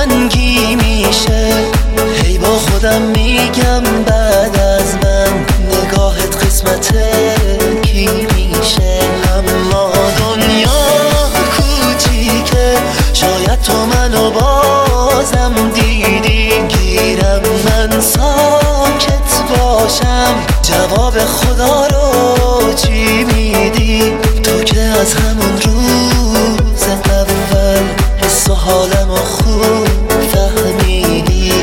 سنگی میشه. هی با خودم میگم بعد از من نگاهت قسمت کی میشه. اما دنیا کوچیکه، شاید تو منو بازم دیدی. گیرم من ساکت باشم، جواب خدا رو چی میدی؟ تو که از همون روز اول حس و حالمو خوب فهمیدی.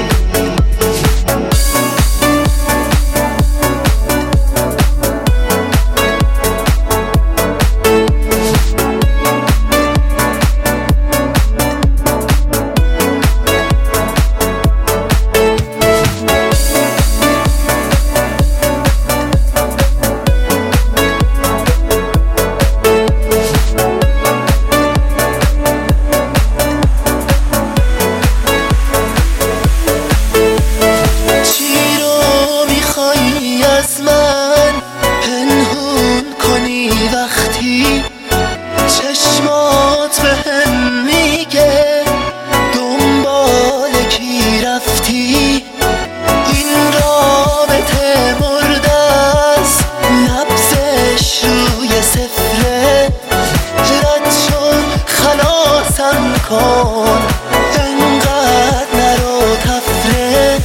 وقتی چشمات بهم میگه دنبال کی رفتی. این رابطه مرده است، نبضش روی صفره. رد شد خلاصم کن، انقدر نرو تفره.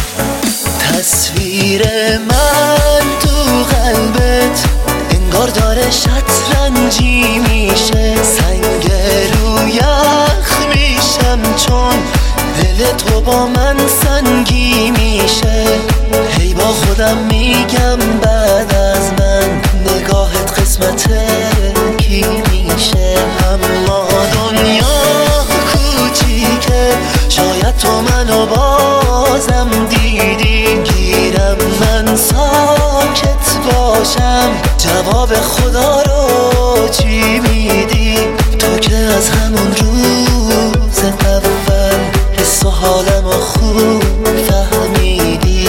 تصویر من تو قلبت انگار داره شطرنجی میشه. سنگ رو یخ میشم چون دل تو با من سنگی میشه. هی با خودم میگم بعد از من نگاهت قسمت کی میشه. اما دنیا کوچیکه، شاید تو منو بازم دیدی. گیرم من ساکت باشم، جواب خدا رو چی میدی؟ تو که از همون روز اول حس و حالمو خوب فهمیدی.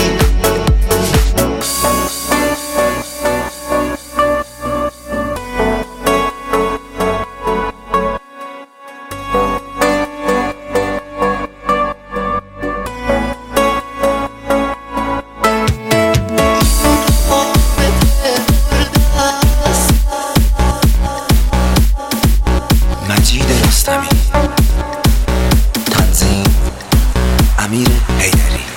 مجید رستمی، تنظیم امیر حیدری.